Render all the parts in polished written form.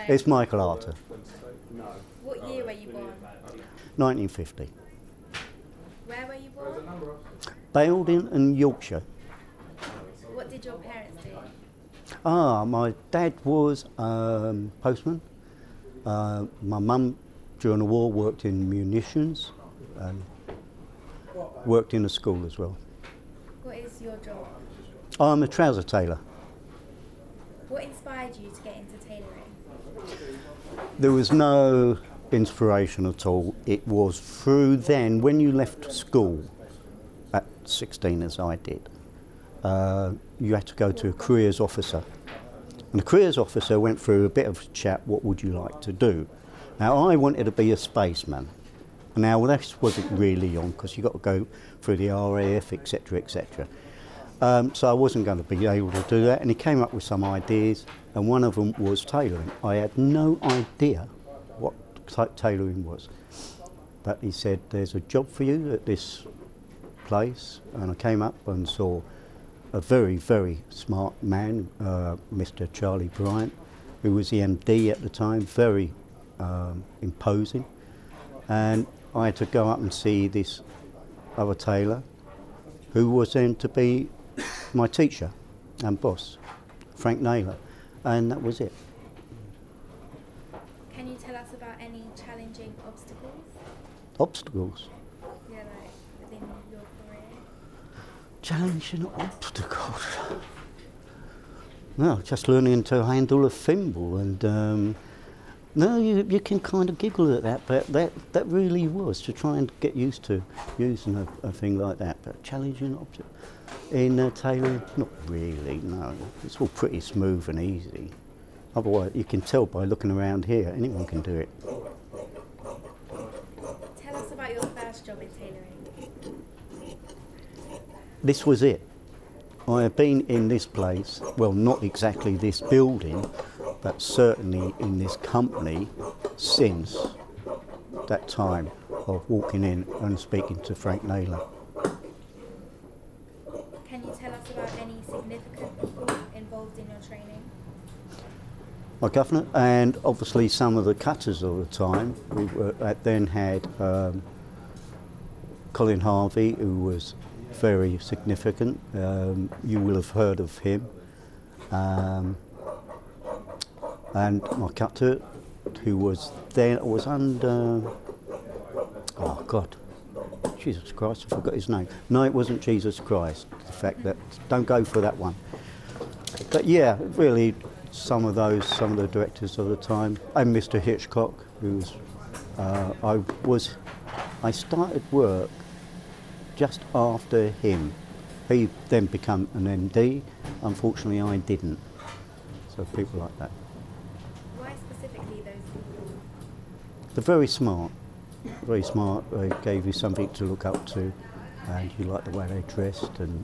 It's Michael Arthur, What year were you born? 1950. Where were you born? Bailding and Yorkshire. What did your parents do? My dad was postman. My mum, during the war, worked in munitions and worked in a school as well. What is your job? I'm a trouser tailor. What inspired you to get into tailoring? There was no inspiration at all. It was through then, when you left school at 16 as I did, you had to go to a careers officer. And the careers officer went through a bit of a chat, what would you like to do? Now I wanted to be a spaceman. Now this wasn't really on because you got to go through the RAF, etc, etc. So I wasn't going to be able to do that, and he came up with some ideas, and one of them was tailoring. I had no idea what tailoring was, but he said there's a job for you at this place, and I came up and saw a very, very smart man, Mr. Charlie Bryant, who was the MD at the time, very imposing, and I had to go up and see this other tailor, who was then to be my teacher and boss, Frank Naylor, and that was it. Can you tell us about any challenging obstacles? Obstacles? Yeah, like within your career? Challenging obstacles? No, just learning to handle a thimble, and no, you can kind of giggle at that, but that really was to try and get used to using a thing like that. But challenging object in tailoring, not really. No, it's all pretty smooth and easy. Otherwise, you can tell by looking around here, anyone can do it. Tell us about your first job in tailoring. This was it. I have been in this place, well, not exactly this building, but certainly in this company since that time of walking in and speaking to Frank Naylor. Can you tell us about any significant people involved in your training? My governor, and obviously some of the cutters of the time. We then had Colin Harvey, who was very significant. You will have heard of him. And my cutter, who was under, oh God, Jesus Christ, I forgot his name. No, it wasn't Jesus Christ. The fact that, don't go for that one. But yeah, really, some of the directors of the time, and Mr. Hitchcock, who was, I started work just after him. He then became an MD. Unfortunately, I didn't. So people like that. Why specifically those people? They're very smart. Very smart. They gave you something to look up to, and you like the way they dressed. And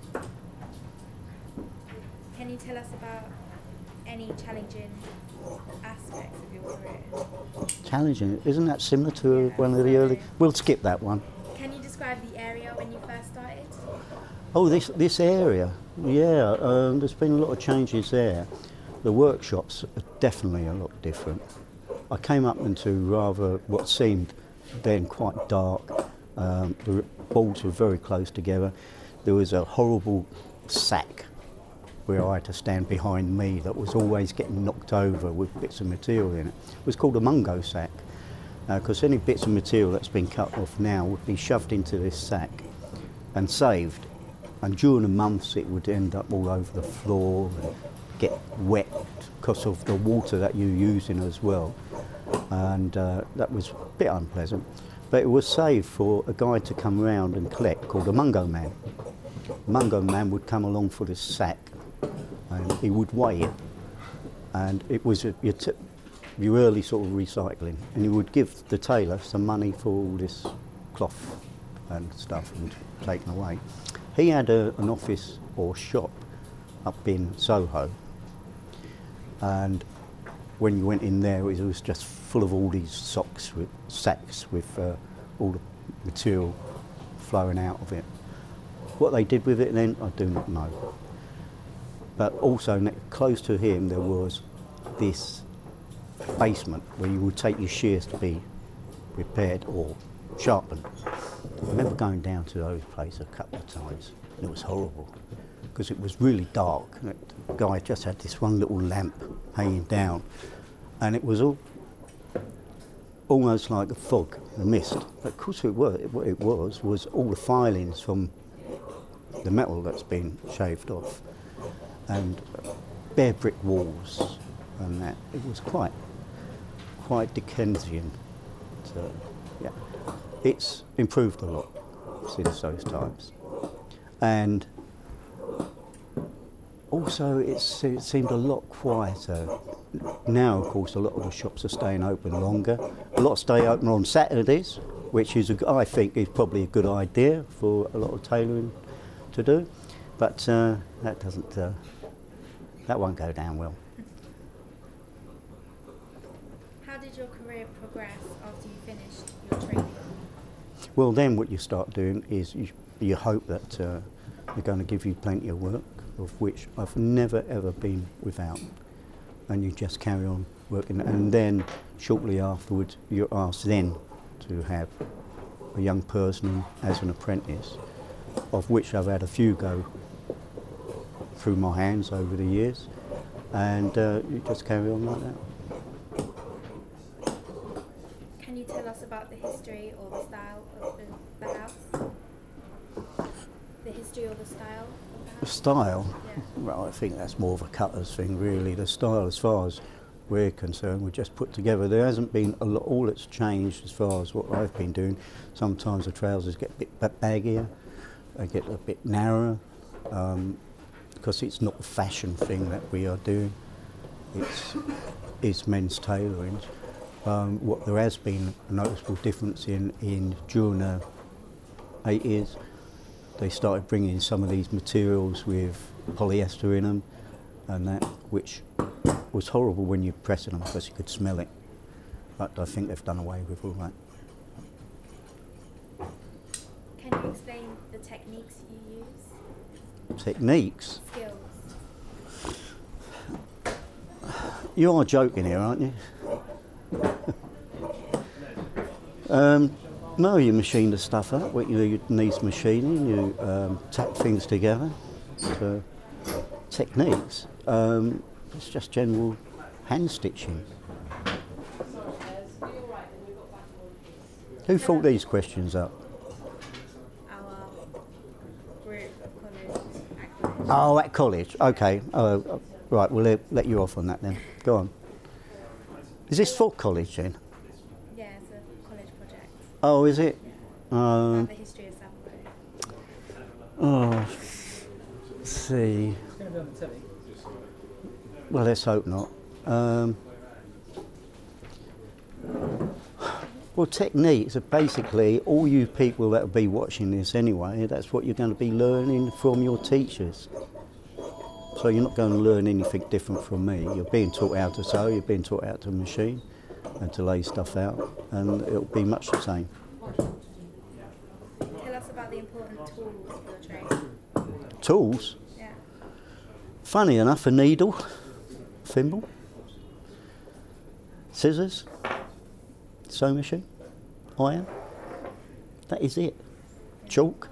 Can you tell us about any challenging aspects of your career? challenging, isn't that similar to one of the early? We'll skip that one. Can you describe the area when you first started? Oh, this area, yeah. There's been a lot of changes there. The workshops are definitely a lot different. I came up into rather what seemed then quite dark. The boards were very close together. There was a horrible sack where I had to stand behind me that was always getting knocked over with bits of material in it. It was called a mungo sack, because any bits of material that's been cut off now would be shoved into this sack and saved. And during the months it would end up all over the floor and get wet because of the water that you're using as well. And that was a bit unpleasant. But it was saved for a guy to come around and collect called a mungo man. The mungo man would come along for this sack and he would weigh it. And it was your early sort of recycling. And he would give the tailor some money for all this cloth and stuff and taken away. He had an office or shop up in Soho, and when you went in there it was just full of all these sacks with all the material flowing out of it. What they did with it then, I do not know. But also close to him there was this basement where you would take your shears to be repaired or sharpened. I remember going down to those places a couple of times, and it was horrible because it was really dark. And the guy just had this one little lamp hanging down, and it was almost like a fog, a mist. But of course, what it was all the filings from the metal that's been shaved off, and bare brick walls, and that. It was quite Dickensian. So, yeah, it's improved a lot since those times, and also it seemed a lot quieter. Now, of course, a lot of the shops are staying open longer. A lot stay open on Saturdays, which is, I think, is probably a good idea for a lot of tailoring to do. But that doesn't, that won't go down well. How did your career progress after you finished your training? Well, then what you start doing is you hope that they're going to give you plenty of work, of which I've never ever been without. And you just carry on working, and then shortly afterwards you're asked then to have a young person as an apprentice, of which I've had a few go through my hands over the years, and you just carry on like that. Can you tell us about the history or the style of the house? The history or the style of the house? The style? Yeah. Well, I think that's more of a cutter's thing, really. The style, as far as we're concerned, we just put together. There hasn't been a lot, all that's changed as far as what I've been doing. Sometimes the trousers get a bit baggier, they get a bit narrower, because it's not a fashion thing that we are doing. It's men's tailoring. What there has been a noticeable difference in during the 80s, they started bringing in some of these materials with polyester in them, and that, which was horrible when you press them because you could smell it. But I think they've done away with all that. Can you explain the techniques you use? Techniques? Skills? You are joking here, aren't you? No, you machine the stuff up. You need machining. You tack things together. So, techniques. It's just general hand stitching. Who thought these questions up? Our group of college. Oh, at college. Okay. Right. We'll let you off on that then. Go on. Is this for college then? Yeah, it's a college project. Oh, is it? About the history of Savile Row. Oh, let's see. Well, let's hope not. Well, techniques are basically all you people that will be watching this anyway. That's what you're going to be learning from your teachers. So you're not going to learn anything different from me. You're being taught how to sew, you're being taught how to machine and to lay stuff out, and it'll be much the same. Tell us about the important tools for your trade. Tools? Yeah. Funny enough, a needle, thimble, scissors, sewing machine, iron. That is it. Chalk.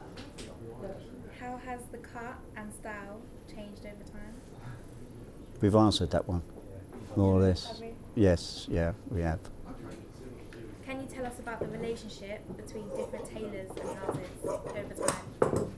How has the cut and style changed over time? We've answered that one, more or less. Have we? Yes, yeah, we have. Can you tell us about the relationship between different tailors and houses over time?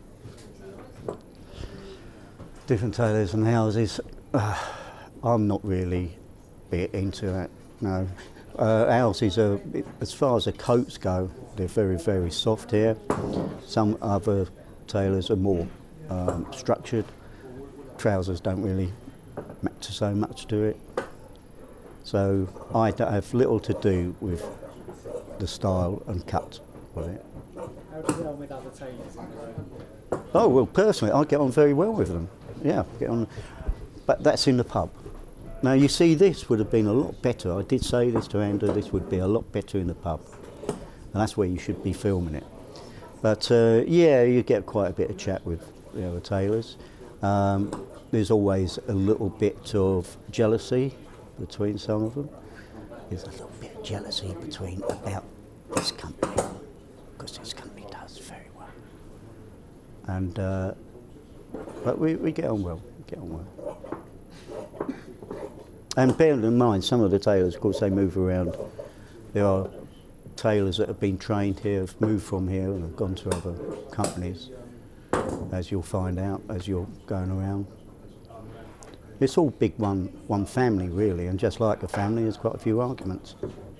Different tailors and houses. I'm not really bit into that, no. Houses are, as far as the coats go, they're very, very soft here. Some other tailors are more structured. Trousers don't really matter so much to it. So I have little to do with the style and cut of it. How do you get on with other tailors in the room? Oh, well, personally, I get on very well with them. Yeah, get on. But that's in the pub. Now, you see, this would have been a lot better. I did say this to Andrew, this would be a lot better in the pub. And that's where you should be filming it. But, yeah, you get quite a bit of chat with the other tailors. There's always a little bit of jealousy between some of them. There's a little bit of jealousy between about this company, because this company does very well. And but we get on well. We get on well. And bearing in mind, some of the tailors, of course, they move around. There are tailors that have been trained here, have moved from here and have gone to other companies, as you'll find out as you're going around. It's all big one family, really, and just like a family, there's quite a few arguments.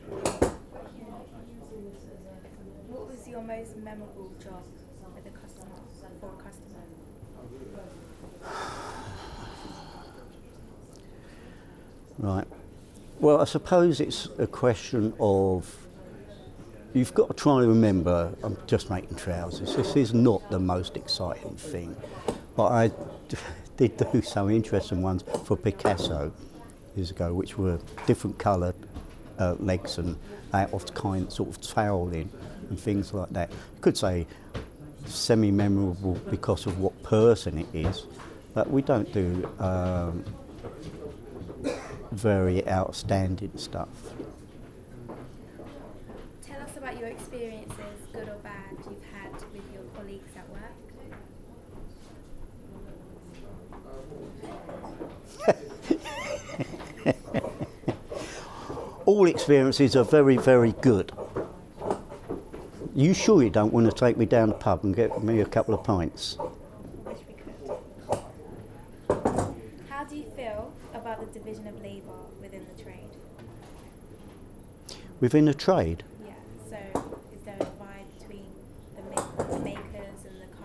What was your most memorable job with a customer, for a customer? Right. Well, I suppose it's a question of, you've got to try and remember, I'm just making trousers. This is not the most exciting thing, but I did do some interesting ones for Picasso years ago, which were different coloured legs and out of kind sort of toweling and things like that. You could say semi-memorable because of what person it is, but we don't do very outstanding stuff. Tell us about your experiences, good or bad, you've had with your colleagues at work. All experiences are very, very good. You sure you don't want to take me down the pub and get me a couple of pints? I wish we could. How do you feel about the division of labour within the trade? Within the trade? Yeah, so is there a divide between the makers and the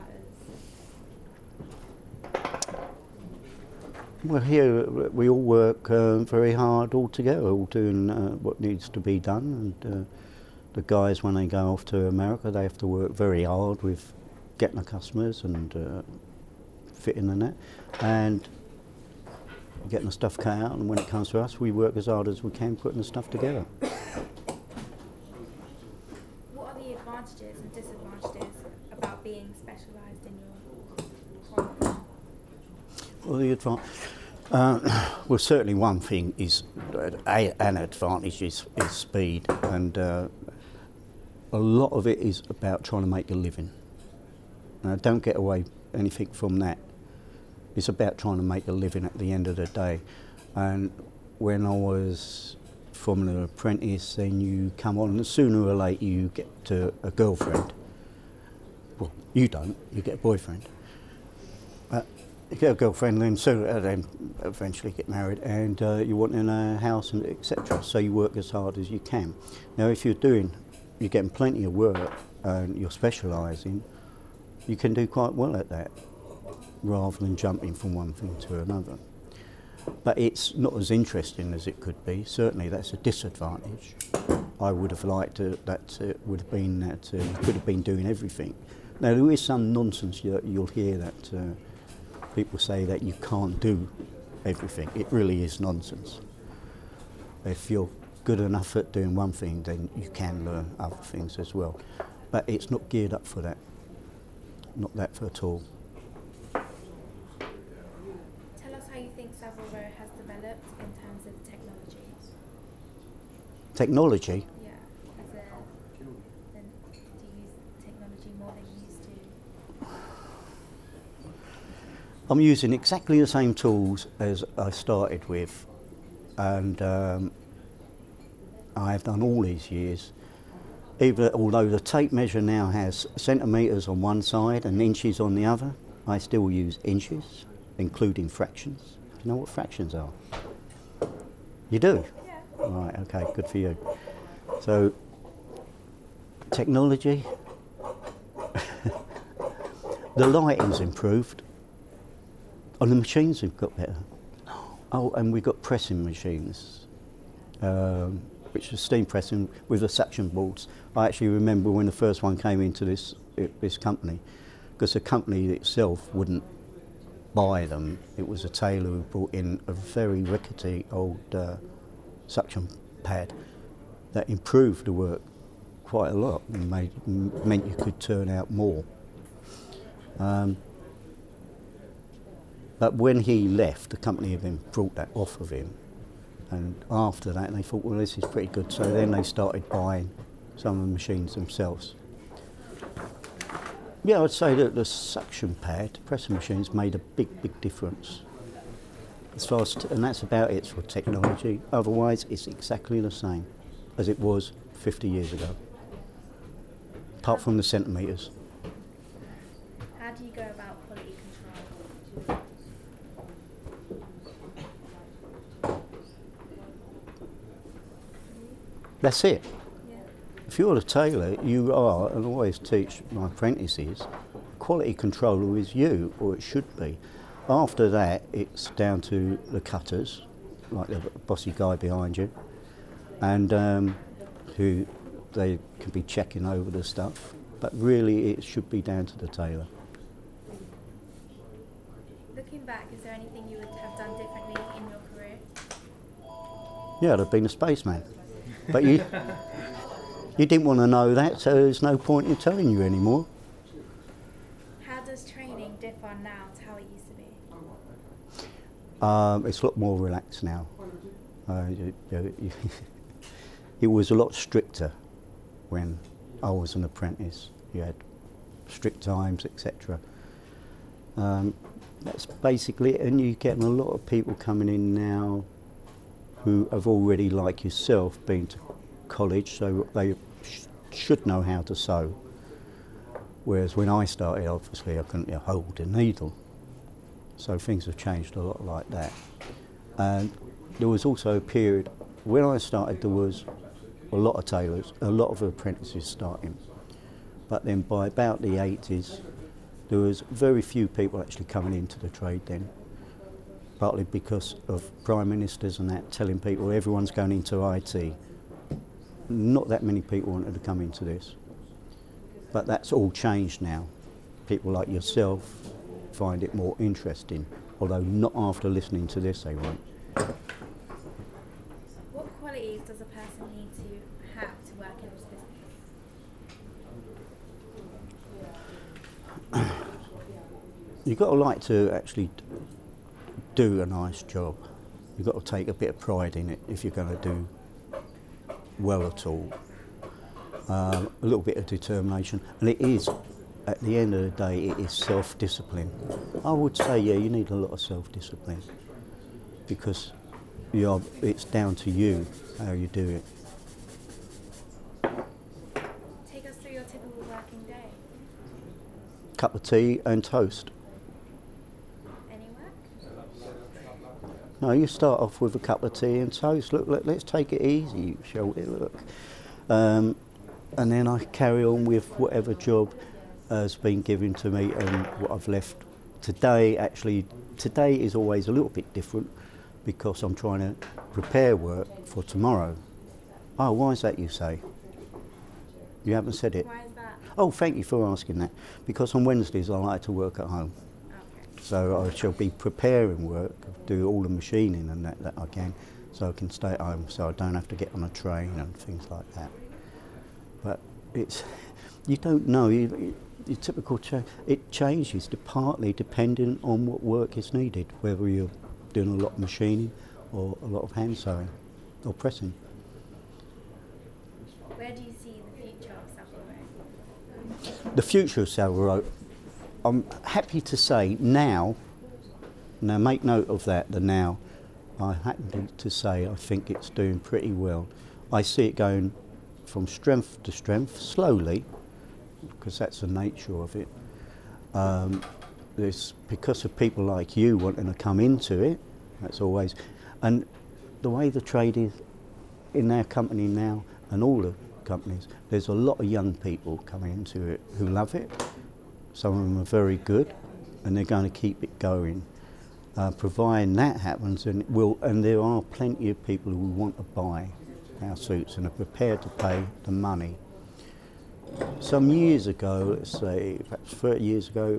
cutters? Well, here we all work very hard all together, all doing what needs to be done. And the guys, when they go off to America, they have to work very hard with getting the customers and fitting in that, and getting the stuff cut out. And when it comes to us, we work as hard as we can putting the stuff together. What are the advantages and disadvantages about being specialised in your craft? Well, well, certainly one thing is an advantage is speed, and a lot of it is about trying to make a living. Now, don't get away anything from that. It's about trying to make a living at the end of the day. And when I was from an apprentice, then you come on, and sooner or later you get to a girlfriend. Well, you don't, you get a boyfriend. You get a girlfriend, then eventually get married, and you want in a house, and etc. So you work as hard as you can. Now, if you're getting plenty of work and you're specialising, you can do quite well at that, rather than jumping from one thing to another. But it's not as interesting as it could be. Certainly, that's a disadvantage. I would have liked that would have been that you could have been doing everything. Now, there is some nonsense you'll hear that. People say that you can't do everything. It really is nonsense. If you're good enough at doing one thing, then you can learn other things as well. But it's not geared up for that. Not that at all. Tell us how you think Savile Row has developed in terms of technology. Technology? Yeah, do you use technology more than you used to? I'm using exactly the same tools as I started with, and I've done all these years. Although the tape measure now has centimetres on one side and inches on the other, I still use inches, including fractions. Do you know what fractions are? You do? Yeah. Right, okay, good for you. So, technology, the lighting's improved. And the machines have got better. Oh, and we've got pressing machines, which are steam pressing with the suction boards. I actually remember when the first one came into this company, because the company itself wouldn't buy them. It was a tailor who brought in a very rickety old suction pad that improved the work quite a lot and meant you could turn out more. But when he left, the company then brought that off of him, And after that, they thought, well, this is pretty good. So then they started buying some of the machines themselves. Yeah, I'd say that the suction pad pressing machines made a big difference. As far as and that's about it for technology. Otherwise, it's exactly the same as it was 50 years ago, apart from the centimetres. How do you go about quality control? That's it. Yeah. If you're a tailor, you are, and I always teach my apprentices, quality controller is you, or it should be. After that, it's down to the cutters, like the bossy guy behind you, and who they can be checking over the stuff. But really, it should be down to the tailor. Looking back, is there anything you would have done differently in your career? Yeah, I'd have been a spaceman. But you didn't want to know that, so there's no point in telling you anymore. How does training differ now to how it used to be? It's a lot more relaxed now. It was a lot stricter when I was an apprentice. You had strict times, etc. That's basically it, and you're getting a lot of people coming in now who have already, like yourself, been to college, so they should know how to sew. Whereas when I started, obviously, I couldn't hold a needle. So things have changed a lot like that. And there was also a period, when I started, there was a lot of tailors, a lot of apprentices starting. But then by about the 80s, there was very few people actually coming into the trade then. Partly because of prime ministers and that telling people everyone's going into IT. Not that many people wanted to come into this. But that's all changed now. People like yourself find it more interesting, although not after listening to this they won't. What qualities does a person need to have to work in this business? You've got to like to actually do a nice job. You've got to take a bit of pride in it if you're going to do well at all. A little bit of determination, and it is, at the end of the day, it is self-discipline. I would say, yeah, you need a lot of self-discipline because it's down to you how you do it. Take us through your typical working day. Cup of tea and toast. Any work? No, you start off with a cup of tea and toast. Look, let's take it easy, shall we? Look. And then I carry on with whatever job has been given to me and what I've left. Today is always a little bit different because I'm trying to prepare work for tomorrow. Oh, why is that, you say? You haven't said it. Why is that? Oh, thank you for asking that. Because on Wednesdays I like to work at home. Okay. So I shall be preparing work, do all the machining and that I can, so I can stay at home, so I don't have to get on a train and things like that. But you don't know, your typical it changes partly depending on what work is needed, whether you're doing a lot of machining or a lot of hand sewing or pressing. Where do you see the future of Savile Row? The future of Savile Row, I'm happy to say now make note of that, the now, I'm happy to say I think it's doing pretty well. I see it going from strength to strength, slowly, because that's the nature of it. There's because of people like you wanting to come into it, that's always, and the way the trade is in our company now, and all the companies, there's a lot of young people coming into it who love it. Some of them are very good, and they're going to keep it going. Providing that happens, and there are plenty of people who want to buy our suits and are prepared to pay the money. Some years ago, let's say perhaps 30 years ago,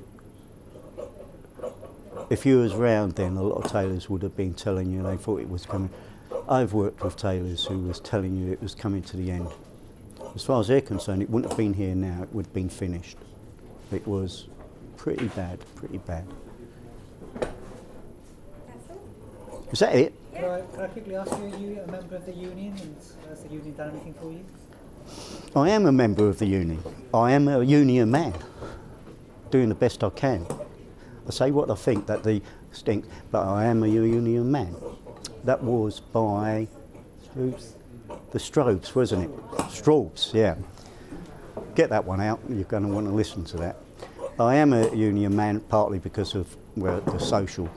if you was round then, a lot of tailors would have been telling you they thought it was coming. I've worked with tailors who was telling you it was coming to the end. As far as they're concerned, it wouldn't have been here now, it would have been finished. It was pretty bad, pretty bad. That's all. Is that it? Could I quickly ask you, are you a member of the union, and has the union done anything for you? I am a member of the union. I am a union man, doing the best I can. I say what I think that the stinks, but I am a union man. That was by the Strobes, wasn't it? Straubs, yeah. Get that one out, you're going to want to listen to that. I am a union man partly because of the social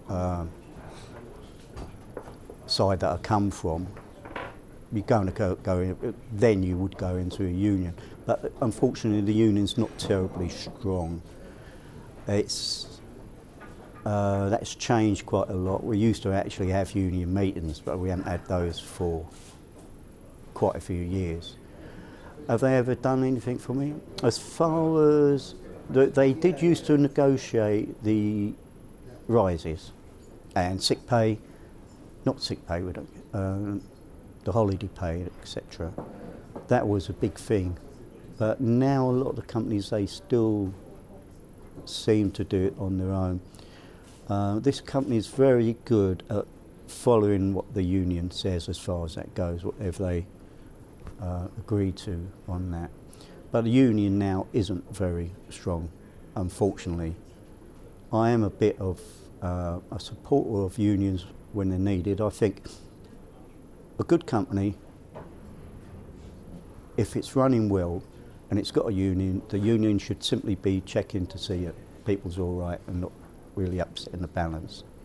side that I come from. You're going to then you would go into a union. But unfortunately the union's not terribly strong. That's changed quite a lot. We used to actually have union meetings, but we haven't had those for quite a few years. Have they ever done anything for me? As far as they did used to negotiate the rises and sick pay, not sick pay, we don't, the holiday pay, etc. That was a big thing. But now a lot of the companies, they still seem to do it on their own. This company is very good at following what the union says as far as that goes, whatever they agree to on that. But the union now isn't very strong, unfortunately. I am a bit of a supporter of unions when they're needed. I think a good company, if it's running well and it's got a union, the union should simply be checking to see that people's all right and not really upsetting the balance.